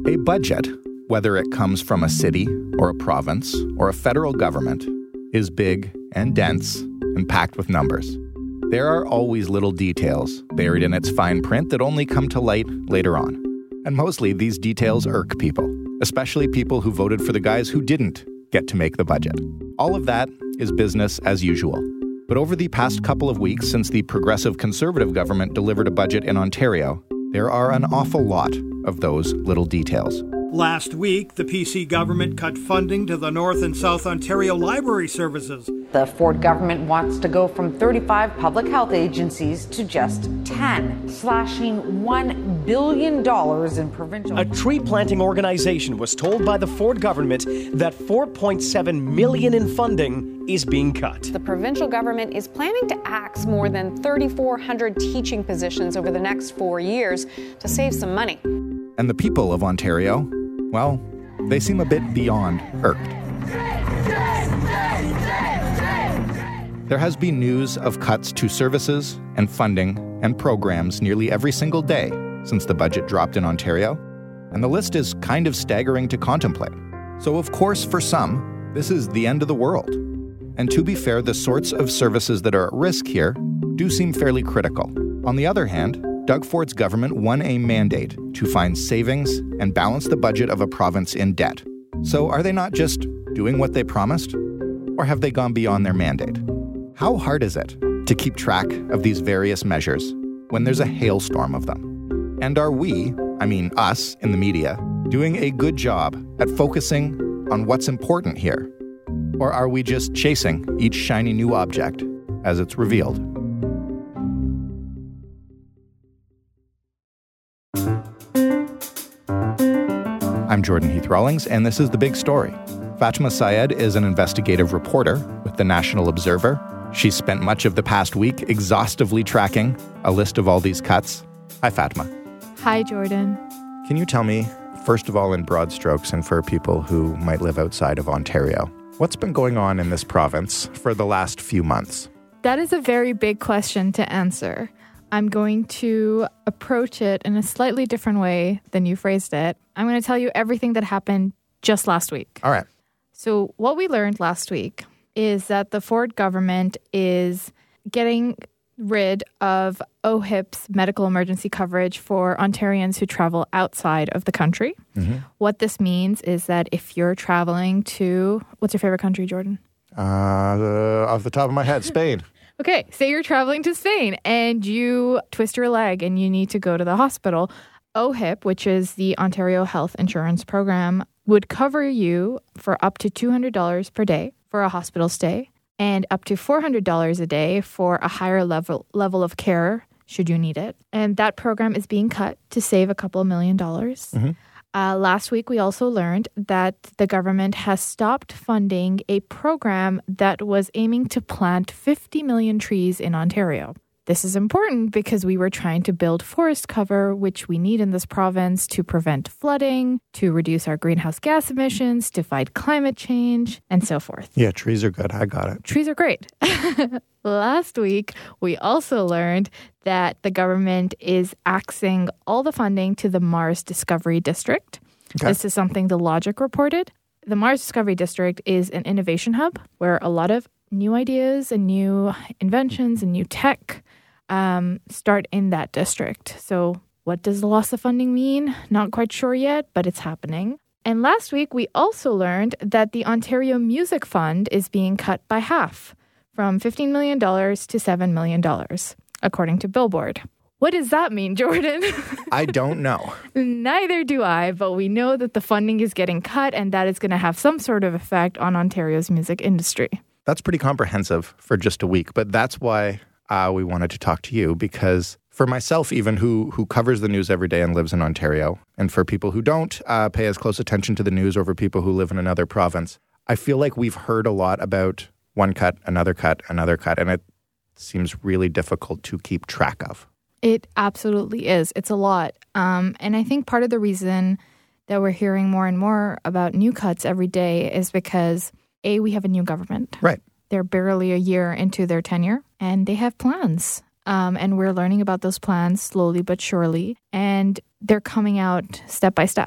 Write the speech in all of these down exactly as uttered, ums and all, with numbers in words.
A budget, whether it comes from a city or a province or a federal government, is big and dense and packed with numbers. There are always little details buried in its fine print that only come to light later on. And mostly these details irk people, especially people who voted for the guys who didn't get to make the budget. All of that is business as usual. But over the past couple of weeks since the Progressive Conservative government delivered a budget in Ontario, there are an awful lot of those little details. Last week, the P C government cut funding to the North and South Ontario library services. The Ford government wants to go from thirty-five public health agencies to just ten, slashing one billion dollars in provincial... A tree planting organization was told by the Ford government that four point seven million dollars in funding is being cut. The provincial government is planning to axe more than three thousand four hundred teaching positions over the next four years to save some money. And the people of Ontario, well, they seem a bit beyond irked. There has been news of cuts to services and funding and programs nearly every single day since the budget dropped in Ontario, and the list is kind of staggering to contemplate. So of course, for some, this is the end of the world. And to be fair, the sorts of services that are at risk here do seem fairly critical. On the other hand, Doug Ford's government won a mandate to find savings and balance the budget of a province in debt. So are they not just doing what they promised? Or have they gone beyond their mandate? How hard is it to keep track of these various measures when there's a hailstorm of them? And are we, I mean us in the media, doing a good job at focusing on what's important here? Or are we just chasing each shiny new object as it's revealed? I'm Jordan Heath Rawlings, and this is The Big Story. Fatima Syed is an investigative reporter with the National Observer. She's spent much of the past week exhaustively tracking a list of all these cuts. Hi, Fatima. Hi, Jordan. Can you tell me, first of all, in broad strokes, and for people who might live outside of Ontario, what's been going on in this province for the last few months? That is a very big question to answer. I'm going to approach it in a slightly different way than you phrased it. I'm going to tell you everything that happened just last week. All right. So what we learned last week is that the Ford government is getting rid of O H I P's medical emergency coverage for Ontarians who travel outside of the country. Mm-hmm. What this means is that if you're traveling to, what's your favorite country, Jordan? Uh, uh, off the top of my head, Spain. Okay, say you're traveling to Spain and you twist your leg and you need to go to the hospital. O H I P, which is the Ontario Health Insurance Program, would cover you for up to two hundred dollars per day for a hospital stay and up to four hundred dollars a day for a higher level level of care should you need it. And that program is being cut to save a couple of million dollars. Mm-hmm. Uh, last week, we also learned that the government has stopped funding a program that was aiming to plant fifty million trees in Ontario. This is important because we were trying to build forest cover, which we need in this province to prevent flooding, to reduce our greenhouse gas emissions, to fight climate change, and so forth. Yeah, trees are good. I got it. Trees are great. Last week, we also learned that the government is axing all the funding to the Mars Discovery District. Okay. This is something The Logic reported. The Mars Discovery District is an innovation hub where a lot of new ideas and new inventions and new tech um, start in that district. So what does the loss of funding mean? Not quite sure yet, but it's happening. And last week, we also learned that the Ontario Music Fund is being cut by half, from fifteen million dollars to seven million dollars, according to Billboard. What does that mean, Jordan? I don't know. Neither do I, but we know that the funding is getting cut and that is going to have some sort of effect on Ontario's music industry. That's pretty comprehensive for just a week, but that's why uh, we wanted to talk to you, because for myself even, who who covers the news every day and lives in Ontario, and for people who don't uh, pay as close attention to the news over people who live in another province, I feel like we've heard a lot about one cut, another cut, another cut, and it seems really difficult to keep track of. It absolutely is. It's a lot. Um, and I think part of the reason that we're hearing more and more about new cuts every day is because, A, we have a new government. Right. They're barely a year into their tenure, and they have plans. Um, and we're learning about those plans slowly but surely, and they're coming out step by step.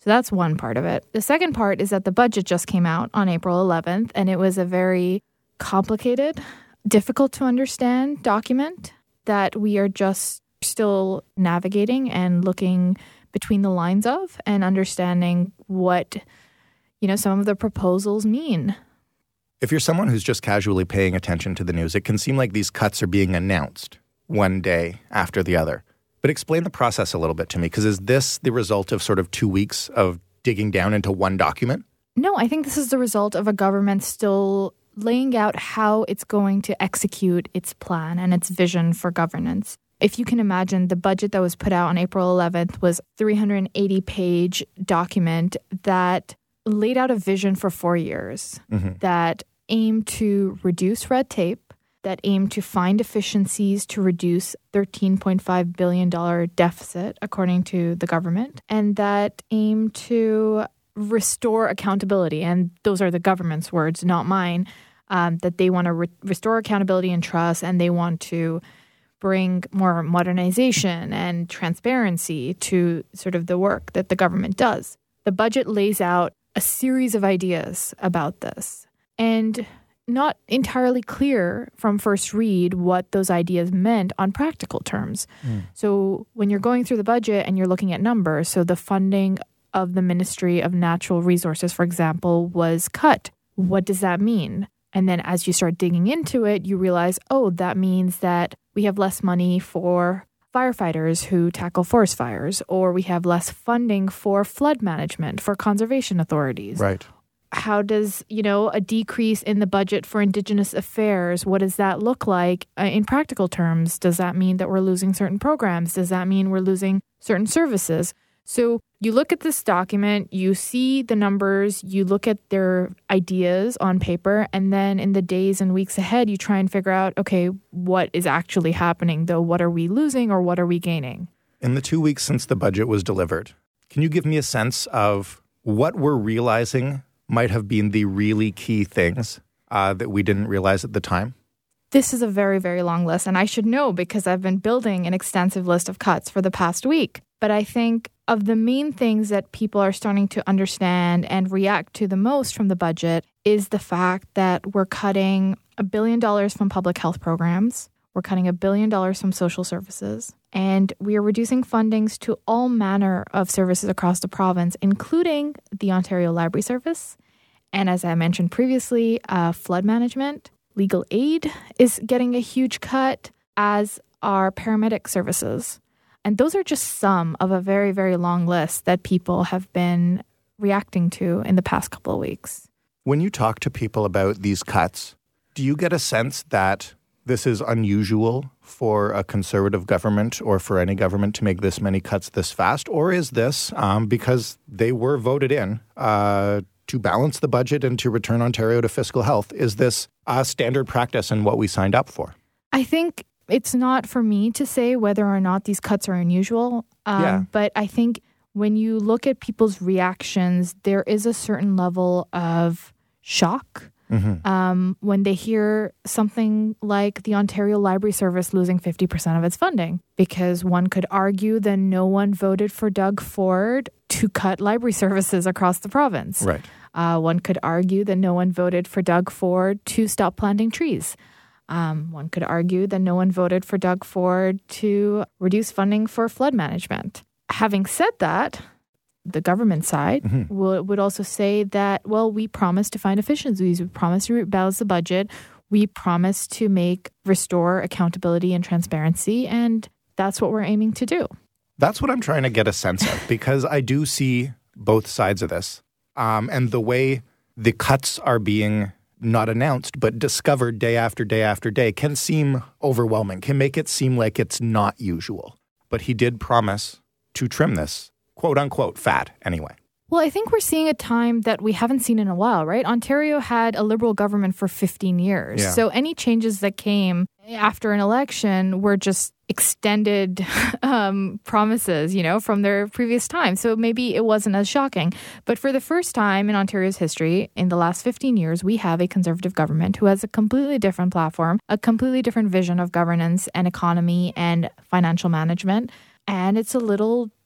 So that's one part of it. The second part is that the budget just came out on April eleventh, and it was a very complicated, difficult to understand document that we are just still navigating and looking between the lines of and understanding what, you know, some of the proposals mean. If you're someone who's just casually paying attention to the news, it can seem like these cuts are being announced one day after the other. But explain the process a little bit to me, because is this the result of sort of two weeks of digging down into one document? No, I think this is the result of a government still laying out how it's going to execute its plan and its vision for governance. If you can imagine, the budget that was put out on April eleventh was a three hundred eighty page document that laid out a vision for four years mm-hmm. that aimed to reduce red tape, that aim to find efficiencies to reduce thirteen point five billion dollars deficit, according to the government, and that aim to restore accountability. And those are the government's words, not mine, um, that they want to re- restore accountability and trust, and they want to bring more modernization and transparency to sort of the work that the government does. The budget lays out a series of ideas about this. And not entirely clear from first read what those ideas meant on practical terms. Mm. So when you're going through the budget and you're looking at numbers, so the funding of the Ministry of Natural Resources, for example, was cut. What does that mean? And then as you start digging into it, you realize, oh, that means that we have less money for firefighters who tackle forest fires, or we have less funding for flood management, for conservation authorities. Right. How does, you know, a decrease in the budget for Indigenous affairs, what does that look like uh, in practical terms? Does that mean that we're losing certain programs? Does that mean we're losing certain services? So you look at this document, you see the numbers, you look at their ideas on paper, and then in the days and weeks ahead, you try and figure out, okay, what is actually happening, though? What are we losing or what are we gaining? In the two weeks since the budget was delivered, can you give me a sense of what we're realizing might have been the really key things uh, that we didn't realize at the time? This is a very, very long list, and I should know because I've been building an extensive list of cuts for the past week. But I think of the main things that people are starting to understand and react to the most from the budget is the fact that we're cutting a billion dollars from public health programs. We're cutting a billion dollars from social services. And we are reducing fundings to all manner of services across the province, including the Ontario Library Service. And as I mentioned previously, uh, flood management, legal aid is getting a huge cut, as are paramedic services. And those are just some of a very, very long list that people have been reacting to in the past couple of weeks. When you talk to people about these cuts, do you get a sense that this is unusual for a conservative government or for any government to make this many cuts this fast? Or is this um, because they were voted in uh, to balance the budget and to return Ontario to fiscal health? Is this a standard practice in what we signed up for? I think it's not for me to say whether or not these cuts are unusual. Um, yeah. But I think when you look at people's reactions, there is a certain level of shock. Mm-hmm. Um, when they hear something like the Ontario Library Service losing fifty percent of its funding, because one could argue that no one voted for Doug Ford to cut library services across the province. Right. Uh, one could argue that no one voted for Doug Ford to stop planting trees. Um, one could argue that no one voted for Doug Ford to reduce funding for flood management. Having said that, the government side mm-hmm. will, would also say that, well, we promised to find efficiencies. We promised to balance the budget. We promised to make, restore accountability and transparency. And that's what we're aiming to do. That's what I'm trying to get a sense of, because I do see both sides of this. Um, and the way the cuts are being not announced, but discovered day after day after day can seem overwhelming, can make it seem like it's not usual. But he did promise to trim this, quote unquote, fat anyway. Well, I think we're seeing a time that we haven't seen in a while, right? Ontario had a Liberal government for fifteen years. Yeah. So any changes that came after an election were just extended um, promises, you know, from their previous time. So maybe it wasn't as shocking. But for the first time in Ontario's history, in the last fifteen years, we have a Conservative government who has a completely different platform, a completely different vision of governance and economy and financial management. And it's a little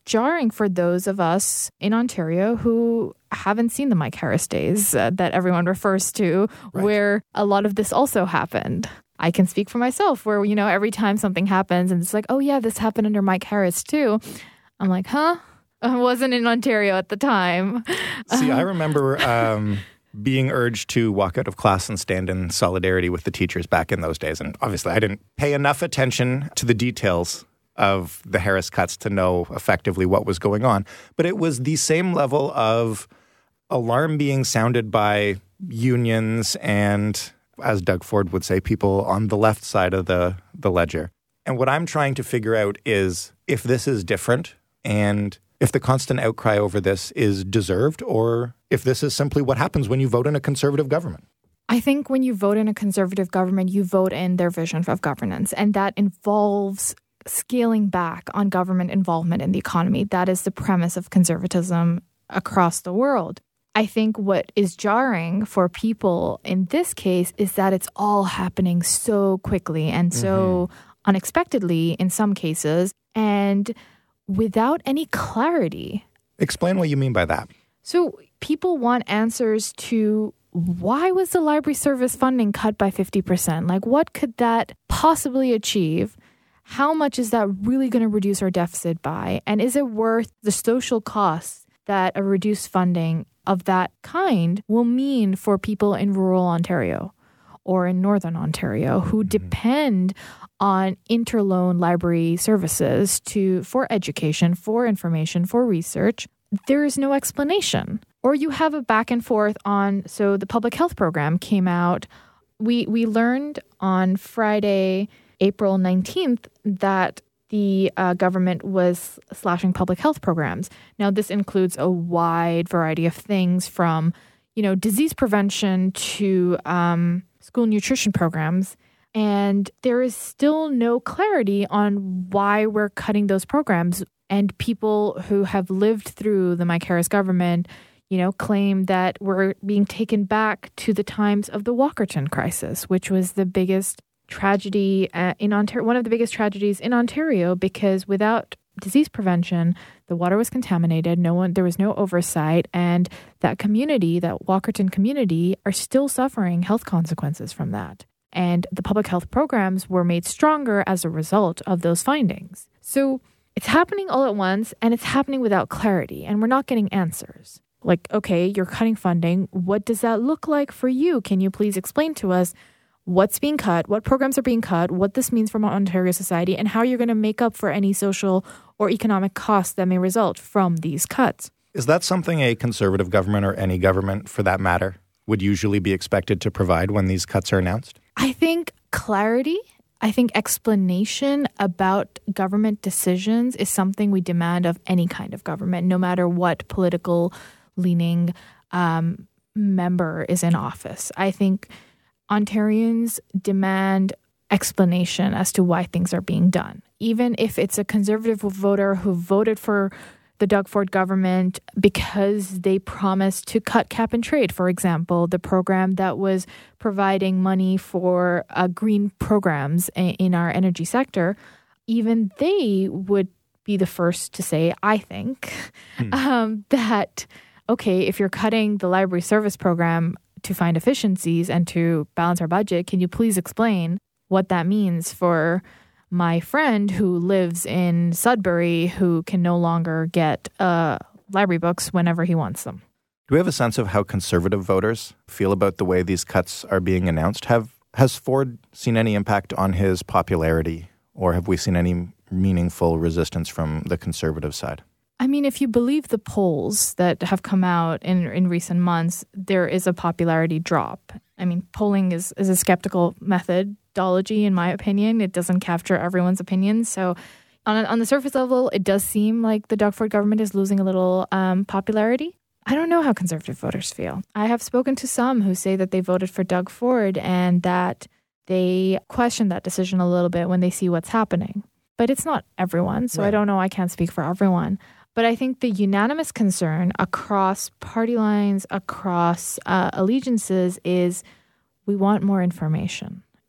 jarring for those of us in Ontario who haven't seen the Mike Harris days uh, that everyone refers to, right, where a lot of this also happened. I can speak for myself where, you know, every time something happens and it's like, oh yeah, this happened under Mike Harris too. I'm like, huh? I wasn't in Ontario at the time. See, I remember um, being urged to walk out of class and stand in solidarity with the teachers back in those days. And obviously I didn't pay enough attention to the details of the Harris cuts to know effectively what was going on. But it was the same level of alarm being sounded by unions and, as Doug Ford would say, people on the left side of the, the ledger. And what I'm trying to figure out is if this is different and if the constant outcry over this is deserved, or if this is simply what happens when you vote in a conservative government. I think when you vote in a conservative government, you vote in their vision of governance, and that involves scaling back on government involvement in the economy. That is the premise of conservatism across the world. I think what is jarring for people in this case is that it's all happening so quickly and so mm-hmm. unexpectedly in some cases, and without any clarity. Explain what you mean by that. So people want answers to why was the library service funding cut by fifty percent? Like, what could that possibly achieve? How much is that really going to reduce our deficit by? And is it worth the social costs that a reduced funding of that kind will mean for people in rural Ontario or in Northern Ontario who mm-hmm. depend on interloan library services to for education, for information, for research? There is no explanation. Or you have a back and forth on, so the public health program came out. We we learned on Friday, April nineteenth, that the uh, government was slashing public health programs. Now, this includes a wide variety of things from, you know, disease prevention to um, school nutrition programs. And there is still no clarity on why we're cutting those programs. And people who have lived through the Mike Harris government, you know, claim that we're being taken back to the times of the Walkerton crisis, which was the biggest tragedy uh, in Ontario, one of the biggest tragedies in Ontario, because without disease prevention, the water was contaminated. No one, there was no oversight, and that community, that Walkerton community, are still suffering health consequences from that. And the public health programs were made stronger as a result of those findings. So it's happening all at once, and it's happening without clarity, and we're not getting answers. Like, okay, you're cutting funding. What does that look like for you? Can you please explain to us what's being cut, what programs are being cut, what this means for Ontario society, and how you're going to make up for any social or economic costs that may result from these cuts? Is that something a conservative government, or any government for that matter, would usually be expected to provide when these cuts are announced? I think clarity, I think explanation about government decisions is something we demand of any kind of government, no matter what political leaning um, member is in office. I think Ontarians demand explanation as to why things are being done. Even if it's a conservative voter who voted for the Doug Ford government because they promised to cut cap and trade, for example, the program that was providing money for uh, green programs in our energy sector, even they would be the first to say, I think, hmm. um, that, okay, if you're cutting the library service program to find efficiencies and to balance our budget, can you please explain what that means for my friend who lives in Sudbury who can no longer get uh, library books whenever he wants them? Do we have a sense of how conservative voters feel about the way these cuts are being announced? Have Has Ford seen any impact on his popularity, or have we seen any meaningful resistance from the conservative side? I mean, if you believe the polls that have come out in in recent months, there is a popularity drop. I mean, polling is, is a skeptical methodology, in my opinion. It doesn't capture everyone's opinions. So on, a, on the surface level, it does seem like the Doug Ford government is losing a little um, popularity. I don't know how conservative voters feel. I have spoken to some who say that they voted for Doug Ford and that they question that decision a little bit when they see what's happening. But it's not everyone, so right. I don't know. I can't speak for everyone. But I think the unanimous concern across party lines, across uh, allegiances, is we want more information.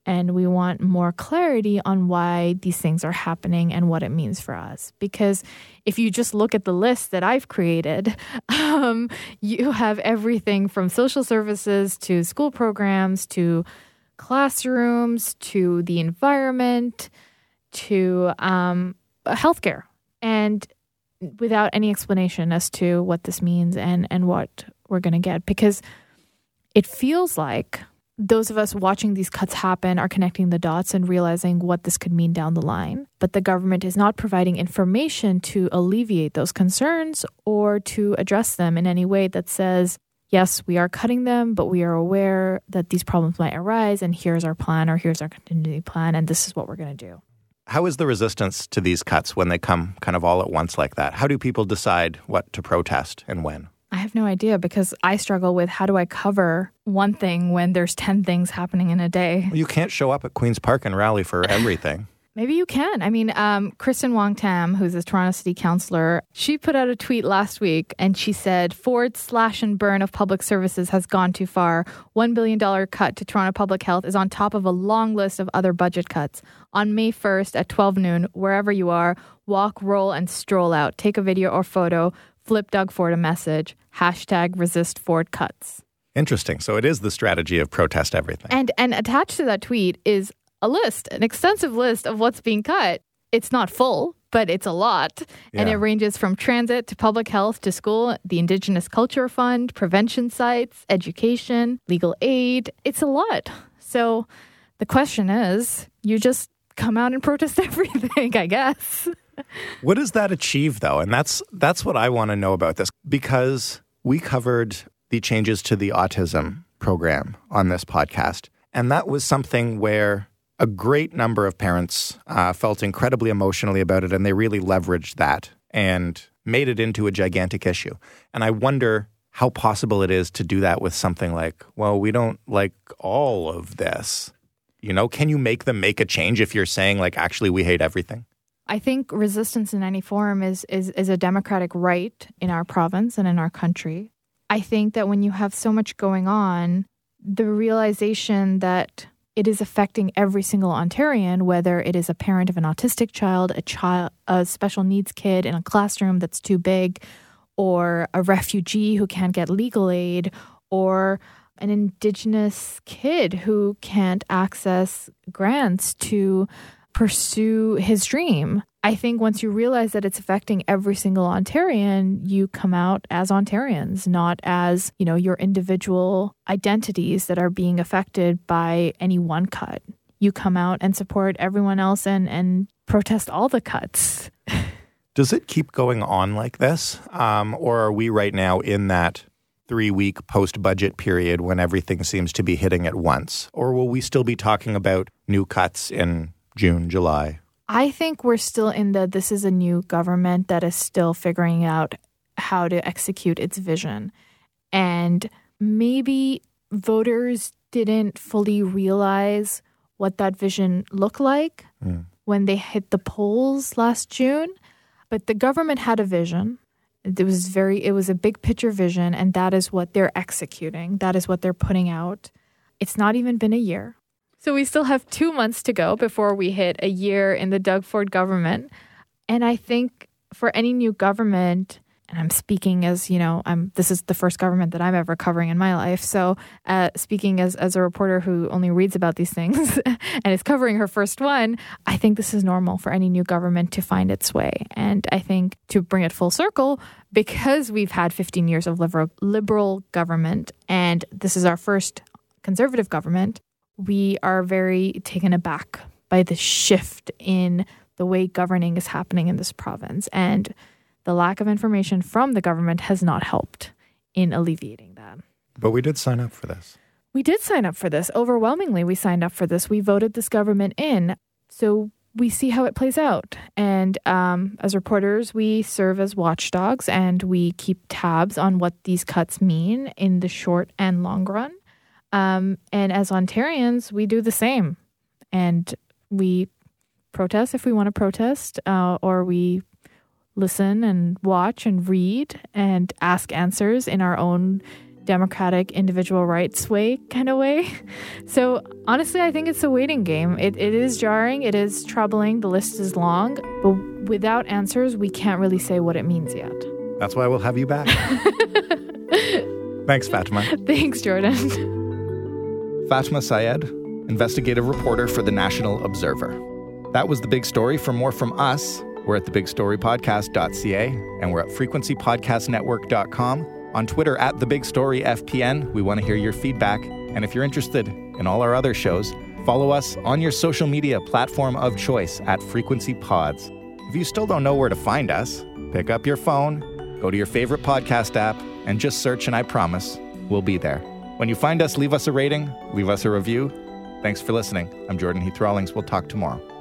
And we want more clarity on why these things are happening and what it means for us. Because if you just look at the list that I've created, um, you have everything from social services to school programs to classrooms to the environment to um, healthcare. And without any explanation as to what this means and, and what we're going to get. Because it feels like those of us watching these cuts happen are connecting the dots and realizing what this could mean down the line. But the government is not providing information to alleviate those concerns or to address them in any way that says, yes, we are cutting them, but we are aware that these problems might arise, and here's our plan, or here's our contingency plan, and this is what we're going to do. How is the resistance to these cuts when they come kind of all at once like that? How do people decide what to protest and when? I have no idea, because I struggle with how do I cover one thing when there's ten things happening in a day. Well, you can't show up at Queen's Park and rally for everything. Maybe you can. I mean, um, Kristen Wong-Tam, who's a Toronto City Councillor, she put out a tweet last week and she said, Ford's slash and burn of public services has gone too far. one billion dollars cut to Toronto Public Health is on top of a long list of other budget cuts. On May first at twelve noon, wherever you are, walk, roll, and stroll out. Take a video or photo. Flip Doug Ford a message. Hashtag resist Ford cuts. Interesting. So it is the strategy of protest everything. And and attached to that tweet is a list, an extensive list of what's being cut. It's not full, but it's a lot. Yeah. And it ranges from transit to public health to school, the Indigenous Culture Fund, prevention sites, education, legal aid. It's a lot. So the question is, you just come out and protest everything, I guess. What does that achieve, though? And that's that's what I want to know about this, because we covered the changes to the autism program on this podcast. And that was something where a great number of parents uh, felt incredibly emotionally about it, and they really leveraged that and made it into a gigantic issue. And I wonder how possible it is to do that with something like, well, we don't like all of this. You know, can you make them make a change if you're saying, like, actually, we hate everything? I think resistance in any form is, is is a democratic right in our province and in our country. I think that when you have so much going on, the realization that it is affecting every single Ontarian, whether it is a parent of an autistic child, a child, a special needs kid in a classroom that's too big, or a refugee who can't get legal aid, or an Indigenous kid who can't access grants to pursue his dream. I think once you realize that it's affecting every single Ontarian, you come out as Ontarians, not as, you know, your individual identities that are being affected by any one cut. You come out and support everyone else and, and protest all the cuts. Does it keep going on like this? Um, or are we right now in that three-week post-budget period when everything seems to be hitting at once? Or will we still be talking about new cuts in June, July? I think we're still in the, this is a new government that is still figuring out how to execute its vision. And maybe voters didn't fully realize what that vision looked like mm. when they hit the polls last June. But the government had a vision. It was very, it was a big picture vision, and that is what they're executing. That is what they're putting out. It's not even been a year. So we still have two months to go before we hit a year in the Doug Ford government. And I think for any new government, and I'm speaking as, you know, I'm this is the first government that I'm ever covering in my life. So uh, speaking as, as a reporter who only reads about these things and is covering her first one, I think this is normal for any new government to find its way. And I think to bring it full circle, because we've had fifteen years of liberal, liberal government, and this is our first conservative government, we are very taken aback by the shift in the way governing is happening in this province. And the lack of information from the government has not helped in alleviating that. But we did sign up for this. We did sign up for this. Overwhelmingly, we signed up for this. We voted this government in. So we see how it plays out. And um, as reporters, we serve as watchdogs, and we keep tabs on what these cuts mean in the short and long run. Um, and as Ontarians, we do the same. And we protest if we want to protest, uh, or we listen and watch and read and ask answers in our own democratic individual rights way kind of way. So honestly, I think it's a waiting game. It, it is jarring. It is troubling. The list is long. But without answers, we can't really say what it means yet. That's why we'll have you back. Thanks, Fatima. Thanks, Jordan. Fatima Syed, investigative reporter for the National Observer. That was The Big Story. For more from us, we're at the big story podcast dot c a and we're at frequency podcast network dot com. On Twitter, at The Big Story F P N. We want to hear your feedback. And if you're interested in all our other shows, follow us on your social media platform of choice at Frequency Pods. If you still don't know where to find us, pick up your phone, go to your favorite podcast app, and just search, and I promise we'll be there. When you find us, leave us a rating, leave us a review. Thanks for listening. I'm Jordan Heath Rawlings. We'll talk tomorrow.